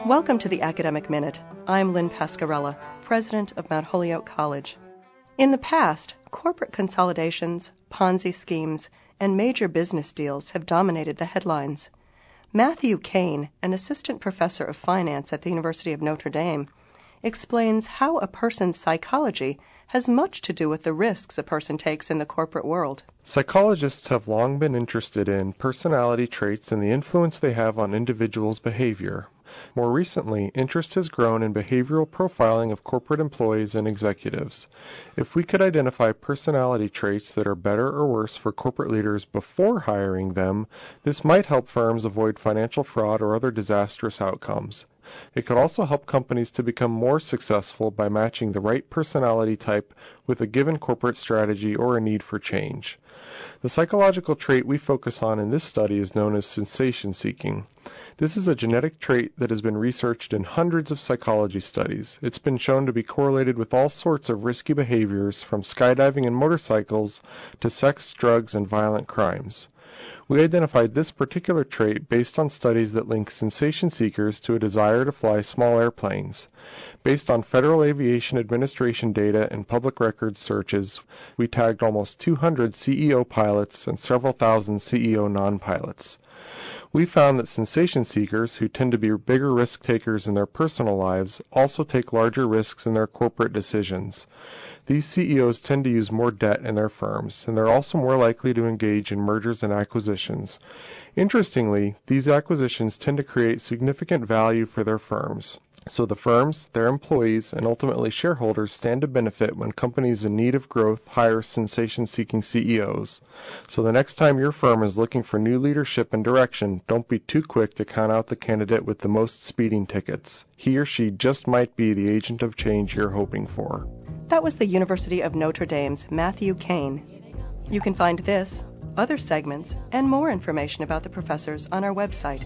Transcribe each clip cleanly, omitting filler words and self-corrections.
Welcome to the Academic Minute. I'm Lynn Pascarella, president of Mount Holyoke College. In the past, corporate consolidations, Ponzi schemes, and major business deals have dominated the headlines. Matthew Kane, an assistant professor of finance at the University of Notre Dame, explains how a person's psychology has much to do with the risks a person takes in the corporate world. Psychologists have long been interested in personality traits and the influence they have on individuals' behavior. More recently, interest has grown in behavioral profiling of corporate employees and executives. If we could identify personality traits that are better or worse for corporate leaders before hiring them, this might help firms avoid financial fraud or other disastrous outcomes. It could also help companies to become more successful by matching the right personality type with a given corporate strategy or a need for change. The psychological trait we focus on in this study is known as sensation seeking. This is a genetic trait that has been researched in hundreds of psychology studies. It's been shown to be correlated with all sorts of risky behaviors, from skydiving and motorcycles to sex, drugs, and violent crimes. We identified this particular trait based on studies that link sensation seekers to a desire to fly small airplanes. Based on Federal Aviation Administration data and public records searches, we tagged almost 200 CEO pilots and several thousand CEO non-pilots. We found that sensation seekers, who tend to be bigger risk takers in their personal lives, also take larger risks in their corporate decisions. These CEOs tend to use more debt in their firms, and they're also more likely to engage in mergers and acquisitions. Interestingly, these acquisitions tend to create significant value for their firms. So the firms, their employees, and ultimately shareholders stand to benefit when companies in need of growth hire sensation-seeking CEOs. So the next time your firm is looking for new leadership and direction, don't be too quick to count out the candidate with the most speeding tickets. He or she just might be the agent of change you're hoping for. That was the University of Notre Dame's Matthew Kane. You can find this, other segments, and more information about the professors on our website,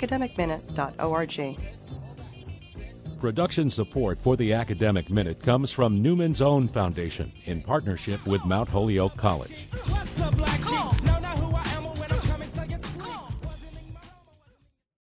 academicminute.org. Production support for the Academic Minute comes from Newman's Own Foundation in partnership with Mount Holyoke College.